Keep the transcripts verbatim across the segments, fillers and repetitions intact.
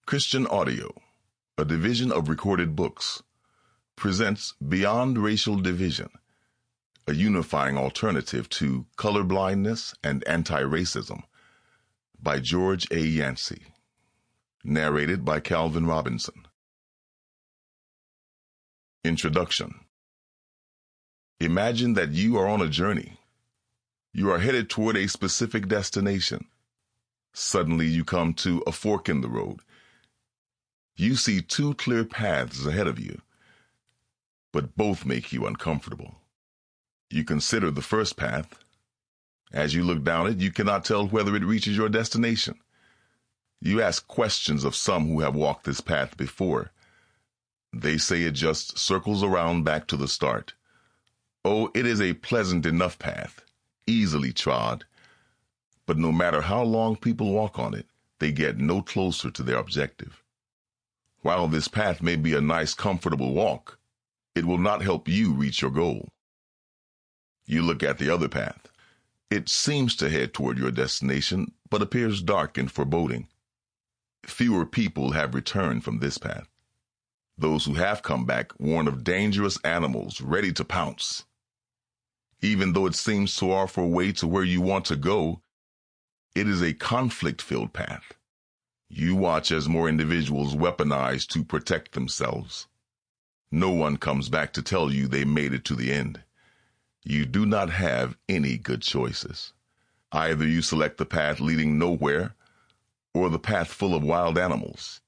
Christian Audio, a division of Recorded Books, presents Beyond Racial Division, a unifying alternative to colorblindness and anti-racism, by George A. Yancey. Narrated by Calvin Robinson. Introduction. Imagine that you are on a journey. You are headed toward a specific destination. Suddenly you come to a fork in the road. You see two clear paths ahead of you, but both make you uncomfortable. You consider the first path. As you look down it, you cannot tell whether it reaches your destination. You ask questions of some who have walked this path before. They say it just circles around back to the start. Oh, it is a pleasant enough path, easily trod, but no matter how long people walk on it, they get no closer to their objective. While this path may be a nice, comfortable walk, it will not help you reach your goal. You look at the other path. It seems to head toward your destination, but appears dark and foreboding. Fewer people have returned from this path. Those who have come back warn of dangerous animals ready to pounce. Even though it seems to offer a way to where you want to go, it is a conflict-filled path. You watch as more individuals weaponize to protect themselves. No one comes back to tell you they made it to the end. You do not have any good choices. Either you select the path leading nowhere, or the path full of wild animals.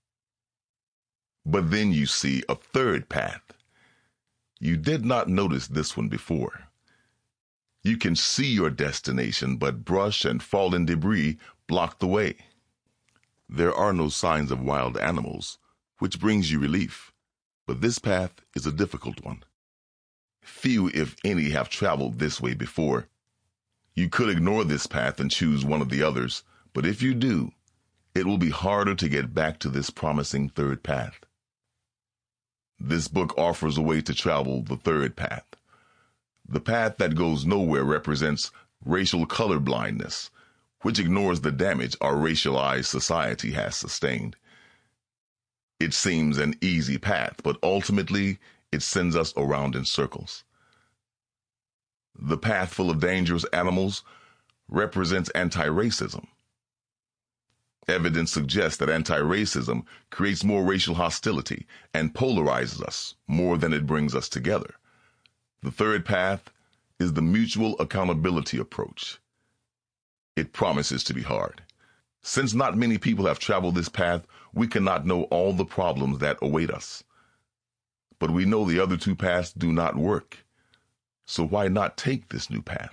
But then you see a third path. You did not notice this one before. You can see your destination, but brush and fallen debris block the way. There are no signs of wild animals, which brings you relief, but this path is a difficult one. Few, if any, have traveled this way before. You could ignore this path and choose one of the others, but if you do, it will be harder to get back to this promising third path. This book offers a way to travel the third path. The path that goes nowhere represents racial colorblindness, which ignores the damage our racialized society has sustained. It seems an easy path, but ultimately it sends us around in circles. The path full of dangerous animals represents anti-racism. Evidence suggests that anti-racism creates more racial hostility and polarizes us more than it brings us together. The third path is the mutual accountability approach. It promises to be hard. Since not many people have traveled this path, we cannot know all the problems that await us. But we know the other two paths do not work. So why not take this new path?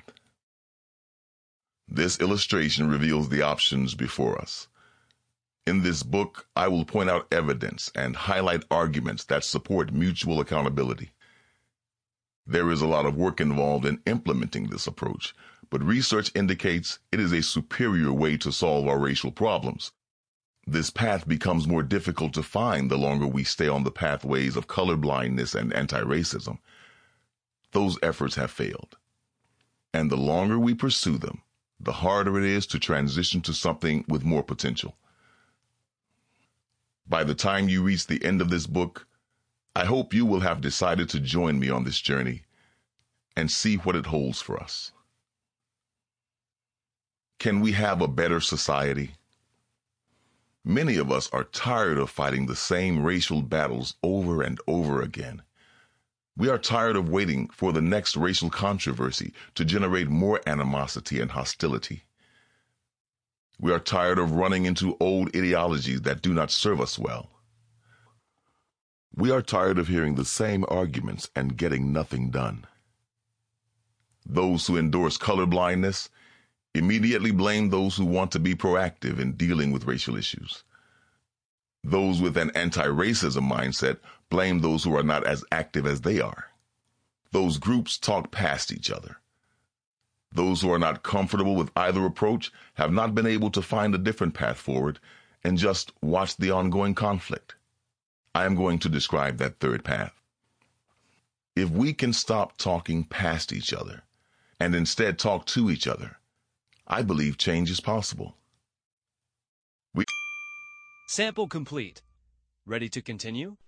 This illustration reveals the options before us. In this book, I will point out evidence and highlight arguments that support mutual accountability. There is a lot of work involved in implementing this approach, but research indicates it is a superior way to solve our racial problems. This path becomes more difficult to find the longer we stay on the pathways of colorblindness and anti-racism. Those efforts have failed. And the longer we pursue them, the harder it is to transition to something with more potential. By the time you reach the end of this book, I hope you will have decided to join me on this journey and see what it holds for us. Can we have a better society? Many of us are tired of fighting the same racial battles over and over again. We are tired of waiting for the next racial controversy to generate more animosity and hostility. We are tired of running into old ideologies that do not serve us well. We are tired of hearing the same arguments and getting nothing done. Those who endorse colorblindness immediately blame those who want to be proactive in dealing with racial issues. Those with an anti-racism mindset blame those who are not as active as they are. Those groups talk past each other. Those who are not comfortable with either approach have not been able to find a different path forward and just watch the ongoing conflict. I am going to describe that third path. If we can stop talking past each other and instead talk to each other, I believe change is possible. We Sample complete. Ready to continue?